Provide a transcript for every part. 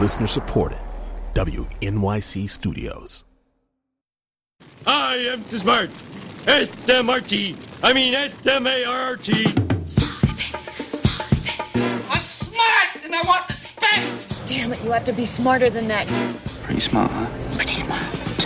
Listener supported. WNYC Studios. I am smart. S-M-R-T. I mean S-M-A-R-T. I'm smart and I want respect. Damn it, you have to be smarter than that. Pretty smart, huh? Pretty smart.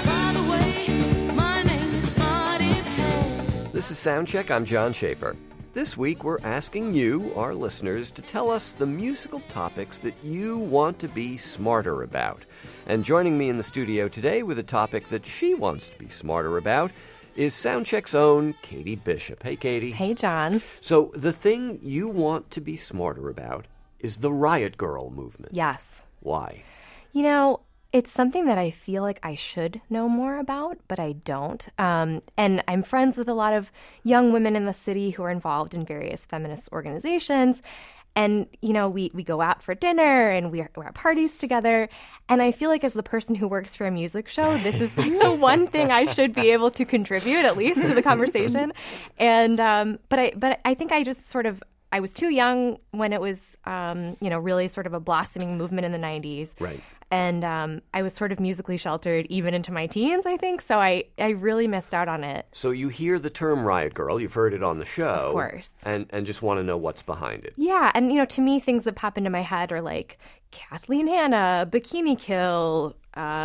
This is Soundcheck. I'm John Schaefer. This week, we're asking you, our listeners, to tell us the musical topics that you want to be smarter about. And joining me in the studio today with a topic that she wants to be smarter about is Soundcheck's own Katie Bishop. Hey, Katie. Hey, John. So the thing you want to be smarter about is the Riot Grrrl movement. Yes. Why? You know, it's something that I feel like I should know more about, but I don't. And I'm friends with a lot of young women in the city who are involved in various feminist organizations. And, you know, we go out for dinner and we're at parties together. And I feel like as the person who works for a music show, this is like the one thing I should be able to contribute at least to the conversation. And but I think I just sort of I was too young when it was, really sort of a blossoming movement in the 90s. Right. And I was sort of musically sheltered even into my teens, I think. So I really missed out on it. So you hear the term Riot Grrrl. You've heard it on the show. Of course. And just want to know what's behind it. Yeah. And, to me, things that pop into my head are like Kathleen Hanna, Bikini Kill,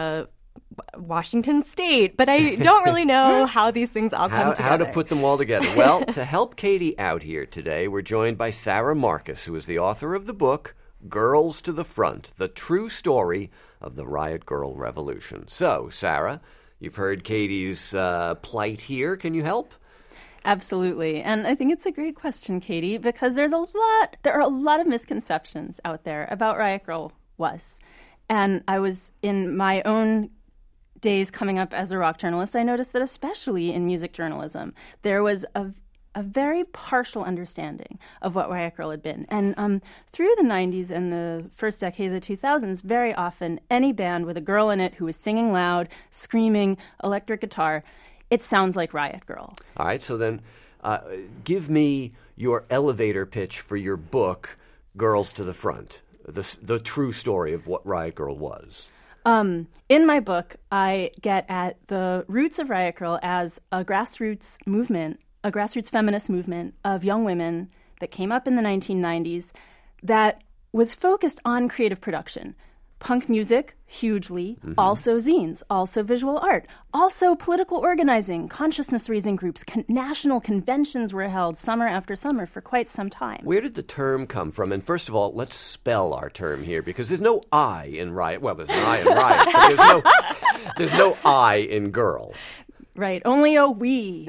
Washington State, but I don't really know how these things all come together. How to put them all together. Well, to help Katie out here today, we're joined by Sarah Marcus, who is the author of the book, Girls to the Front, the true story of the Riot Grrrl Revolution. So, Sarah, you've heard Katie's plight here. Can you help? Absolutely. And I think it's a great question, Katie, because there are a lot of misconceptions out there about Riot Grrrl was. And I was in my own days coming up as a rock journalist, I noticed that especially in music journalism, there was a very partial understanding of what Riot Grrrl had been. And through the 90s and the first decade of the 2000s, very often any band with a girl in it who was singing loud, screaming, electric guitar, it sounds like Riot Grrrl. All right, so then give me your elevator pitch for your book, Girls to the Front, the true story of what Riot Grrrl was. In my book, I get at the roots of Riot Grrrl as a grassroots movement, a grassroots feminist movement of young women that came up in the 1990s that was focused on creative production. Punk music, hugely, also zines, also visual art, also political organizing, consciousness-raising groups, national conventions were held summer after summer for quite some time. Where did the term come from? And first of all, let's spell our term here, because there's no I in Riot. Well, there's an I in Riot, but there's no I in girl. Right, only a we.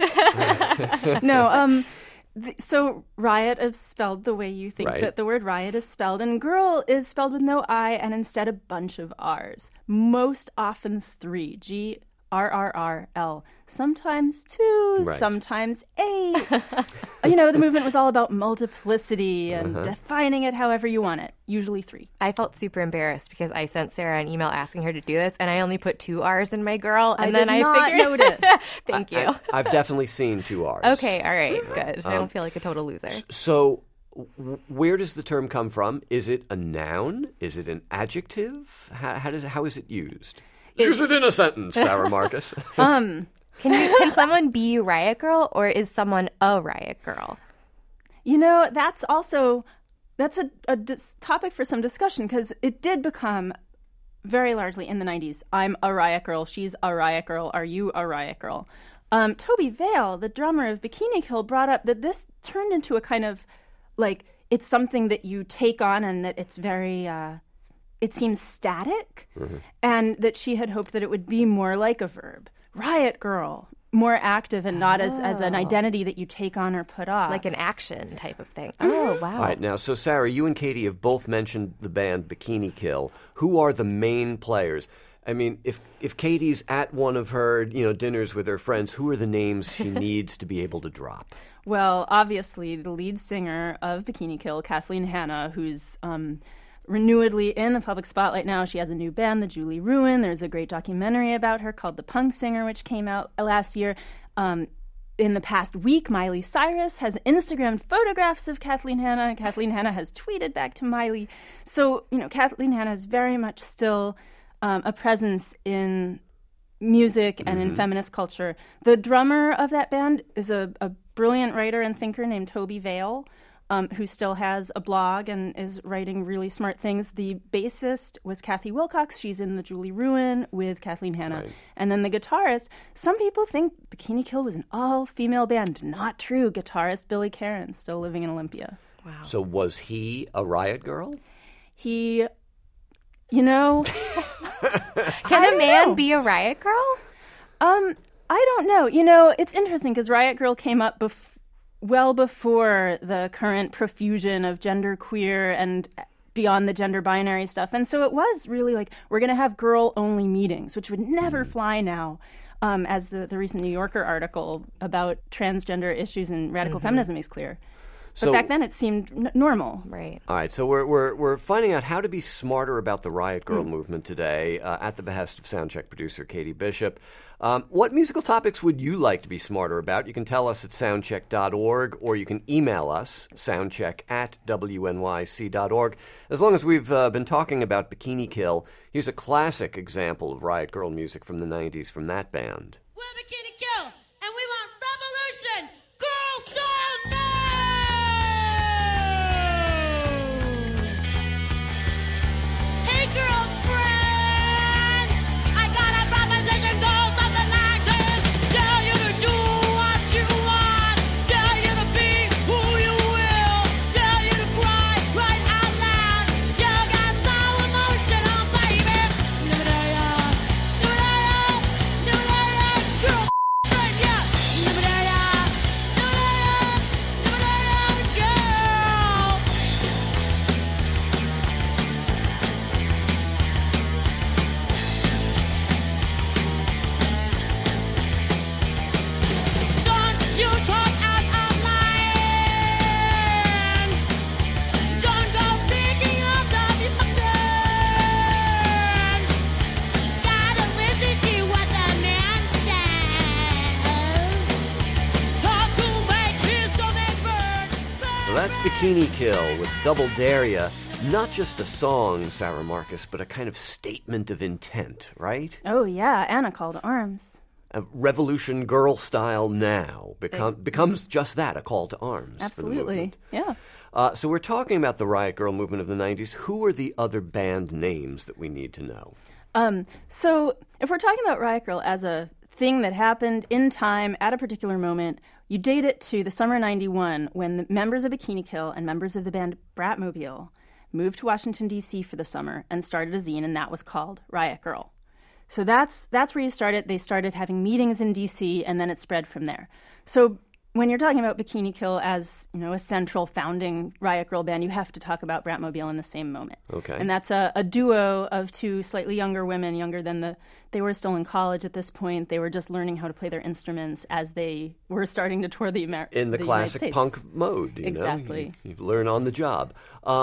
No, so riot is spelled the way you think that the word riot is spelled, and girl is spelled with no I and instead a bunch of R's. Most often 3, G-R-R-R-L. Sometimes 2, sometimes 8. The movement was all about multiplicity and defining it however you want it, usually 3. I felt super embarrassed because I sent Sarah an email asking her to do this, and I only put 2 R's in my girl, and then I figured... notice. Thank you. I've definitely seen 2 R's. Okay, all right, good. I don't feel like a total loser. So where does the term come from? Is it a noun? Is it an adjective? How is it used? Use it in a sentence, Sarah Marcus. Can someone be Riot Grrrl, or is someone a Riot Grrrl? That's a topic for some discussion, because it did become very largely in the 90s. I'm a Riot Grrrl. She's a Riot Grrrl. Are you a Riot Grrrl? Toby Vale, the drummer of Bikini Kill, brought up that this turned into a kind of it's something that you take on and that it's very... it seems static, and that she had hoped that it would be more like a verb. Riot Grrrl, more active and not as an identity that you take on or put off. Like an action type of thing. Oh, wow. All right, now, so Sarah, you and Katie have both mentioned the band Bikini Kill. Who are the main players? I mean, if Katie's at one of her dinners with her friends, who are the names she needs to be able to drop? Well, obviously, the lead singer of Bikini Kill, Kathleen Hanna, who's... renewedly in the public spotlight now. She has a new band, the Julie Ruin. There's a great documentary about her called The Punk Singer, which came out last year. in the past week, Miley Cyrus has Instagrammed photographs of Kathleen Hanna, and Kathleen Hanna has tweeted back to Miley. So, Kathleen Hanna is very much still a presence in music and in feminist culture. The drummer of that band is a brilliant writer and thinker named Toby Vale, who still has a blog and is writing really smart things. The bassist was Kathy Wilcox. She's in the Julie Ruin with Kathleen Hanna. Right. And then the guitarist, some people think Bikini Kill was an all-female band. Not true. Guitarist Billy Karen, still living in Olympia. Wow. So was he a Riot Girl? He, Can a man be a Riot Girl? I don't know. It's interesting because Riot Girl came up well before the current profusion of genderqueer and beyond the gender binary stuff. And so it was really like, we're going to have girl-only meetings, which would never fly now, as the recent New Yorker article about transgender issues and radical feminism makes clear. But So- back then it seemed normal. Right. All right, so we're finding out how to be smarter about the Riot Girl movement today at the behest of Soundcheck producer Katie Bishop. What musical topics would you like to be smarter about? You can tell us at soundcheck.org, or you can email us, soundcheck@wnyc.org. As long as we've been talking about Bikini Kill, here's a classic example of Riot Girl music from the 90s from that band. We're Bikini Kill, and we want revolution! Girls don't know! Hey, girlfriend! I got a proposition, goes something like this. Tell you to do what you want. Tell you to be who you will. Tell you to cry right out loud. You got so emotional, baby. Girl, yeah. Don't you talk out of line. Don't go speaking out of your turn. Gotta listen to what the man says. Talk to make his stomach burn. So that's Bikini Kill with Double Dare Ya. Not just a song, Sarah Marcus, but a kind of statement of intent, right? Oh, yeah, and a call to arms. A revolution girl style now becomes just that, a call to arms. For the Absolutely. movement. Yeah. So we're talking about the Riot Girl movement of the 90s. Who are the other band names that we need to know? So if we're talking about Riot Girl as a thing that happened in time at a particular moment, you date it to the summer 91 when the members of Bikini Kill and members of the band Bratmobile moved to Washington, D.C. for the summer and started a zine, and that was called Riot Girl. So that's where you started. They started having meetings in D.C., and then it spread from there. So when you're talking about Bikini Kill as, a central founding Riot Girl band, you have to talk about Bratmobile in the same moment. Okay. And that's a duo of two slightly younger women, younger than they were still in college at this point. They were just learning how to play their instruments as they were starting to tour the United In the classic States. punk mode, Exactly. You learn on the job.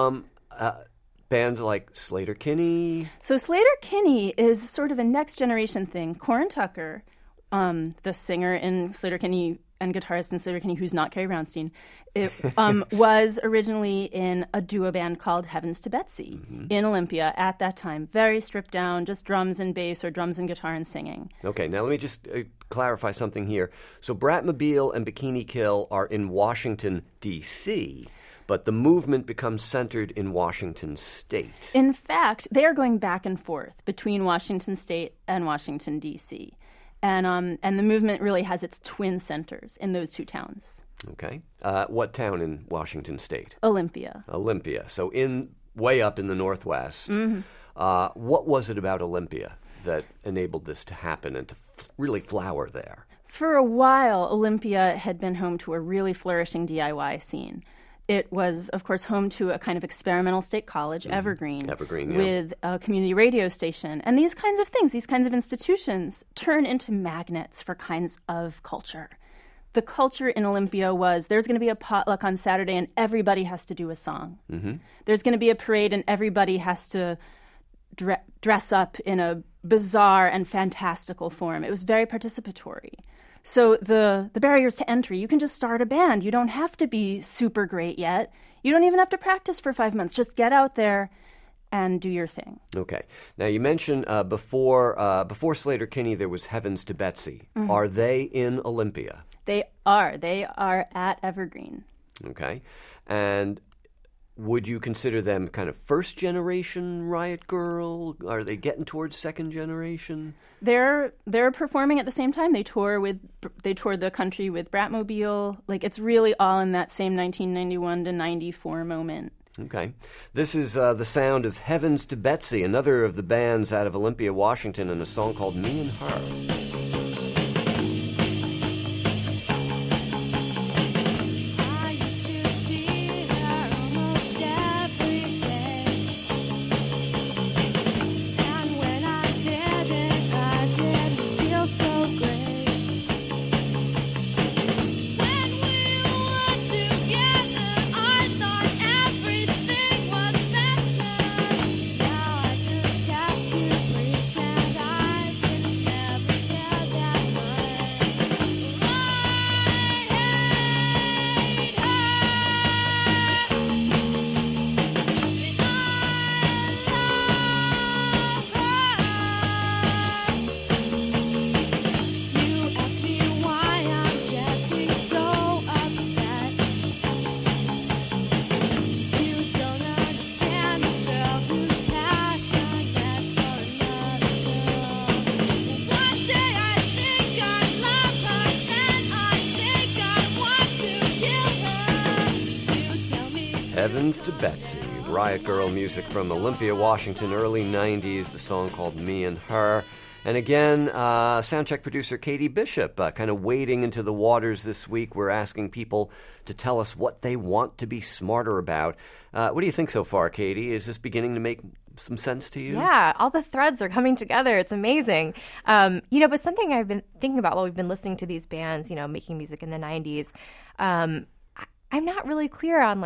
Band like Sleater-Kinney. So Sleater-Kinney is sort of a next generation thing. Corin Tucker, the singer in Sleater-Kinney and guitarist in Sleater-Kinney, who's not Carrie Brownstein, was originally in a duo band called Heavens to Betsy in Olympia at that time. Very stripped down, just drums and bass or drums and guitar and singing. Okay, now let me just clarify something here. So Bratmobile and Bikini Kill are in Washington, D.C., but the movement becomes centered in Washington State. In fact, they are going back and forth between Washington State and Washington, D.C., and the movement really has its twin centers in those two towns. Okay. What town in Washington State? Olympia. Olympia. So way up in the Northwest. What was it about Olympia that enabled this to happen and to really flower there? For a while, Olympia had been home to a really flourishing DIY scene. It was, of course, home to a kind of experimental state college, Evergreen, Evergreen, yeah. with a community radio station. And these kinds of things, these kinds of institutions, turn into magnets for kinds of culture. The culture in Olympia was there's going to be a potluck on Saturday and everybody has to do a song. There's going to be a parade and everybody has to dress up in a bizarre and fantastical form. It was very participatory. So the barriers to entry, you can just start a band. You don't have to be super great yet. You don't even have to practice for 5 months. Just get out there and do your thing. Okay. Now, you mentioned before Slater-Kinney, there was Heavens to Betsy. Mm-hmm. Are they in Olympia? They are. They are at Evergreen. Okay. And would you consider them kind of first-generation Riot Girl? Are they getting towards second generation? They're performing at the same time. They toured the country with Bratmobile. Like, it's really all in that same 1991 to 94 moment. Okay. This is the sound of Heavens to Betsy, another of the bands out of Olympia, Washington, and a song called Me and Her. Heavens to Betsy, Riot Girl music from Olympia, Washington, early 90s, the song called Me and Her. And again, soundcheck producer Katie Bishop, kind of wading into the waters this week. We're asking people to tell us what they want to be smarter about. What do you think so far, Katie? Is this beginning to make some sense to you? Yeah, all the threads are coming together. It's amazing. But something I've been thinking about while we've been listening to these bands, making music in the 90s, I'm not really clear on,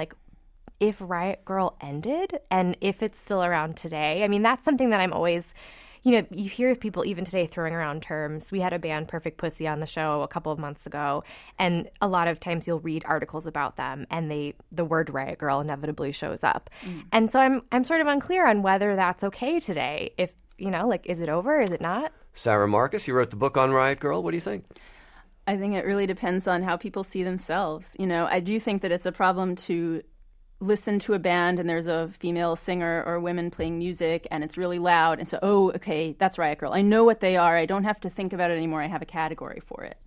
if Riot Girl ended and if it's still around today. I mean, that's something that I'm always, you hear people even today throwing around terms. We had a band, Perfect Pussy, on the show a couple of months ago, and a lot of times you'll read articles about them and the word Riot Girl inevitably shows up. And so I'm sort of unclear on whether that's okay today. If, is it over? Is it not? Sarah Marcus, you wrote the book on Riot Girl. What do you think? I think it really depends on how people see themselves. I do think that it's a problem to listen to a band and there's a female singer or women playing music and it's really loud and so, oh, okay, that's Riot Girl. I know what they are. I don't have to think about it anymore. I have a category for it.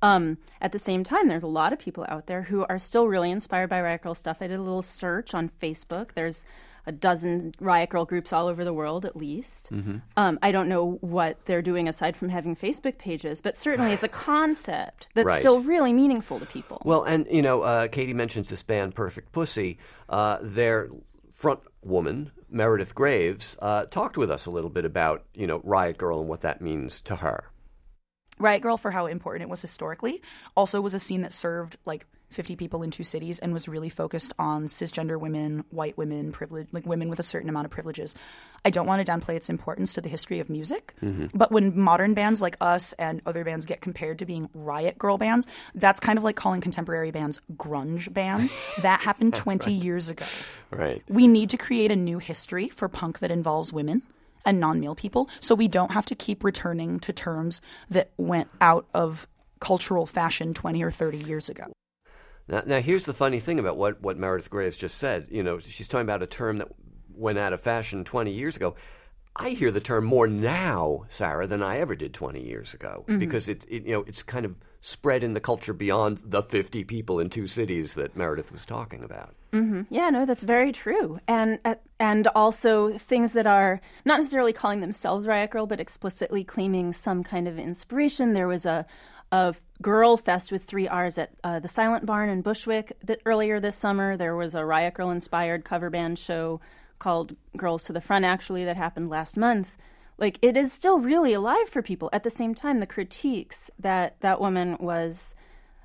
At the same time, there's a lot of people out there who are still really inspired by Riot Girl stuff. I did a little search on Facebook. There's a dozen Riot Girl groups all over the world, at least. Mm-hmm. I don't know what they're doing aside from having Facebook pages, but certainly it's a concept that's still really meaningful to people. Well, and, Katie mentions this band, Perfect Pussy. Their front woman, Meredith Graves, talked with us a little bit about, Riot Girl and what that means to her. Riot Girl, for how important it was historically, also was a scene that served, 50 people in 2 cities and was really focused on cisgender women, white women, women with a certain amount of privileges. I don't want to downplay its importance to the history of music, but when modern bands like us and other bands get compared to being Riot Girl bands, that's kind of like calling contemporary bands grunge bands. That happened 20 years ago. Right. We need to create a new history for punk that involves women and non-male people, so we don't have to keep returning to terms that went out of cultural fashion 20 or 30 years ago. Now, here's the funny thing about what Meredith Graves just said. She's talking about a term that went out of fashion 20 years ago. I hear the term more now, Sarah, than I ever did 20 years ago, because it's kind of spread in the culture beyond the 50 people in 2 cities that Meredith was talking about. Mm-hmm. Yeah, no, that's very true. And also things that are not necessarily calling themselves Riot Girl, but explicitly claiming some kind of inspiration. There was a Girl Fest with 3 R's at the Silent Barn in Bushwick earlier this summer. There was a Riot Girl-inspired cover band show called Girls to the Front, actually, that happened last month. It is still really alive for people. At the same time, the critiques that woman was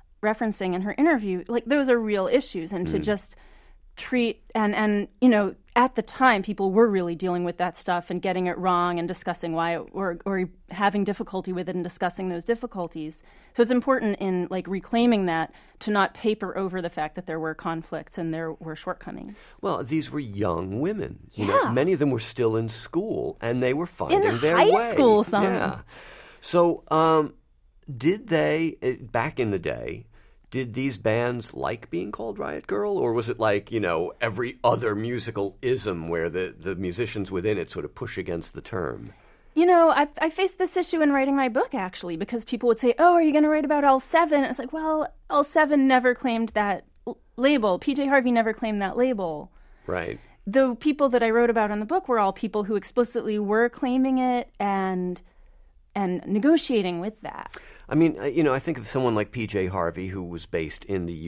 referencing in her interview, those are real issues. And to just treat and at the time, people were really dealing with that stuff and getting it wrong and discussing why, or having difficulty with it and discussing those difficulties. So it's important in like reclaiming that to not paper over the fact that there were conflicts and there were shortcings. Well, these were young women. You know, many of them were still in school, and they were finding in their high way. school, some. Yeah. So, did they back in the day? Did these bands like being called Riot Girl, or was it like, you know, every other musical ism where the musicians within it sort of push against the term? You know, I faced this issue in writing my book, actually, because people would say, oh, are you going to write about L7? And it's like, well, L7 never claimed that label. PJ Harvey never claimed that label. Right. The people that I wrote about in the book were all people who explicitly were claiming it and negotiating with that. I mean, you know, I think of someone like PJ Harvey, who was based in the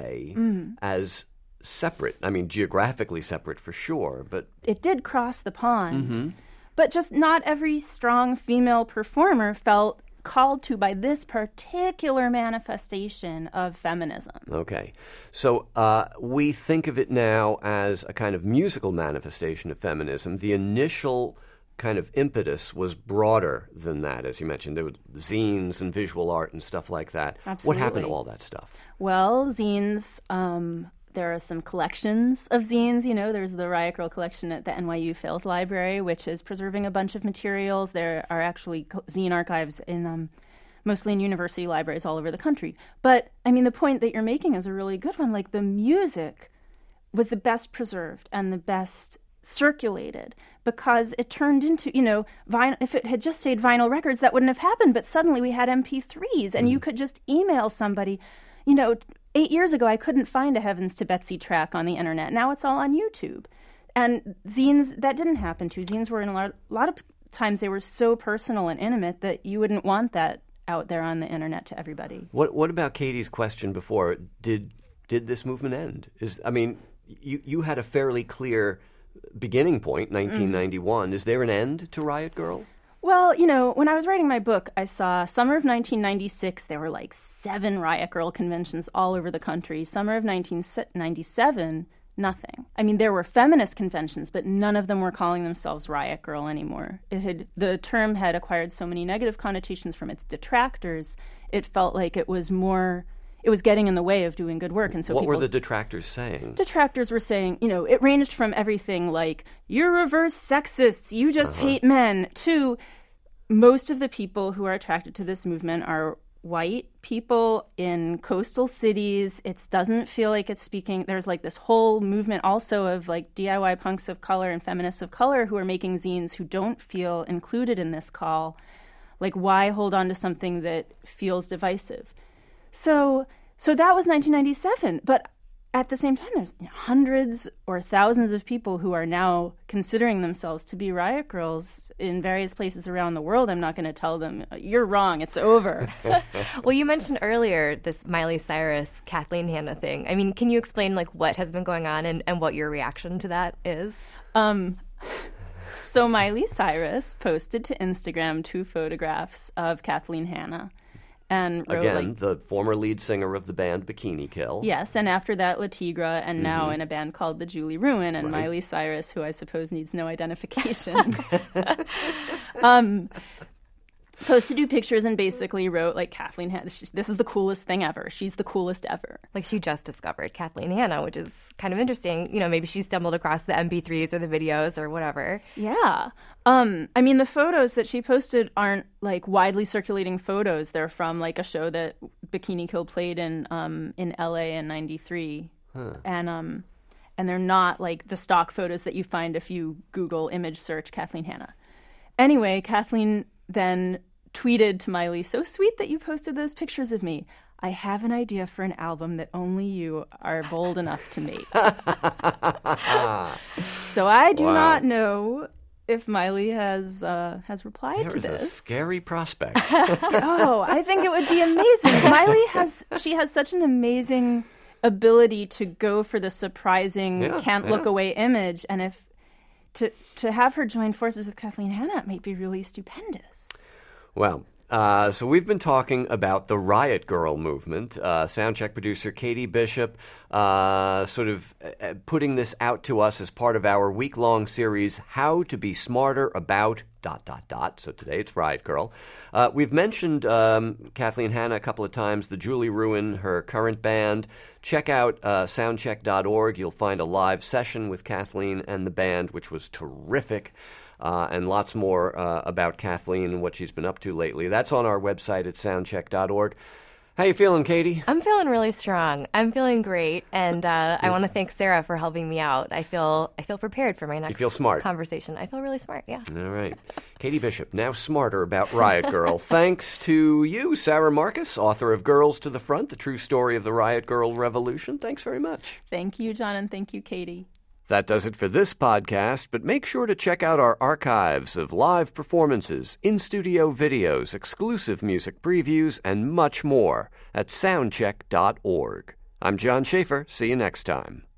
UK, as separate. I mean, geographically separate for sure, but it did cross the pond. But just not every strong female performer felt called to by this particular manifestation of feminism. Okay. So we think of it now as a kind of musical manifestation of feminism. The initial kind of impetus was broader than that, as you mentioned. There were zines and visual art and stuff like that. Absolutely. What happened to all that stuff? Well, zines, there are some collections of zines. You know, there's the Riot Girl collection at the NYU Fales Library, which is preserving a bunch of materials. There are actually zine archives in mostly in university libraries all over the country. But, I mean, the point that you're making is a really good one. Like, the music was the best preserved and the best circulated because it turned into, you know, vinyl. If it had just stayed vinyl records, that wouldn't have happened. But suddenly we had MP3s and you could just email somebody. You know, 8 years ago, I couldn't find a Heavens to Betsy track on the internet. Now it's all on YouTube. And zines, that didn't happen to. Zines were in a lot of times they were so personal and intimate that you wouldn't want that out there on the internet to everybody. What about Katie's question before? Did this movement end? I mean, you had a fairly clear beginning point, 1991. Is there an end to Riot Girl? Well, you know, when I was writing my book, I saw summer of 1996, there were like 7 Riot Girl conventions all over the country. Summer of 1997, nothing. I mean, there were feminist conventions, but none of them were calling themselves Riot Girl anymore. The term had acquired so many negative connotations from its detractors, it felt like it was getting in the way of doing good work. And so what were the detractors saying? Detractors were saying, you know, it ranged from everything like, you're reverse sexists, you just hate men, to most of the people who are attracted to this movement are white people in coastal cities. It doesn't feel like it's speaking. There's like this whole movement also of like DIY punks of color and feminists of color who are making zines who don't feel included in this call. Like, why hold on to something that feels divisive? So that was 1997, but at the same time, there's hundreds or thousands of people who are now considering themselves to be Riot Girls in various places around the world. I'm not going to tell them, you're wrong, it's over. Well, you mentioned earlier this Miley Cyrus, Kathleen Hanna thing. I mean, can you explain like what has been going on and what your reaction to that is? So Miley Cyrus posted to Instagram 2 photographs of Kathleen Hanna. And wrote, again, the former lead singer of the band Bikini Kill. Yes, and after that, La Tigra, and now in a band called the Julie Ruin, and Miley Cyrus, who I suppose needs no identification. Posted 2 pictures and basically wrote, like, Kathleen Hanna, this is the coolest thing ever. She's the coolest ever. Like, she just discovered Kathleen Hanna, which is kind of interesting. You know, maybe she stumbled across the MP3s or the videos or whatever. Yeah. I mean, the photos that she posted aren't, like, widely circulating photos. They're from, like, a show that Bikini Kill played in L.A. in 93. And they're not, like, the stock photos that you find if you Google image search Kathleen Hanna. Anyway, Kathleen then tweeted to Miley, "So sweet that you posted those pictures of me. I have an idea for an album that only you are bold enough to make." So I do not know if Miley has replied to this. There's a scary prospect. I think it would be amazing. Miley has such an amazing ability to go for the surprising, can't look away image, and if to have her join forces with Kathleen Hanna, it might be really stupendous. Well, So we've been talking about the Riot Girl movement. Soundcheck producer Katie Bishop sort of putting this out to us as part of our week-long series, How to Be Smarter About ... So today it's Riot Girl. We've mentioned Kathleen Hanna a couple of times, the Julie Ruin, her current band. Check out soundcheck.org. You'll find a live session with Kathleen and the band, which was terrific. And lots more about Kathleen and what she's been up to lately. That's on our website at soundcheck.org. How you feeling, Katie? I'm feeling really strong. I'm feeling great, and I want to thank Sarah for helping me out. I feel prepared for my next conversation. I feel really smart, yeah. All right. Katie Bishop, now smarter about Riot Girl. Thanks to you, Sarah Marcus, author of Girls to the Front, the true story of the Riot Girl Revolution. Thanks very much. Thank you, John, and thank you, Katie. That does it for this podcast, but make sure to check out our archives of live performances, in-studio videos, exclusive music previews, and much more at soundcheck.org. I'm John Schaefer. See you next time.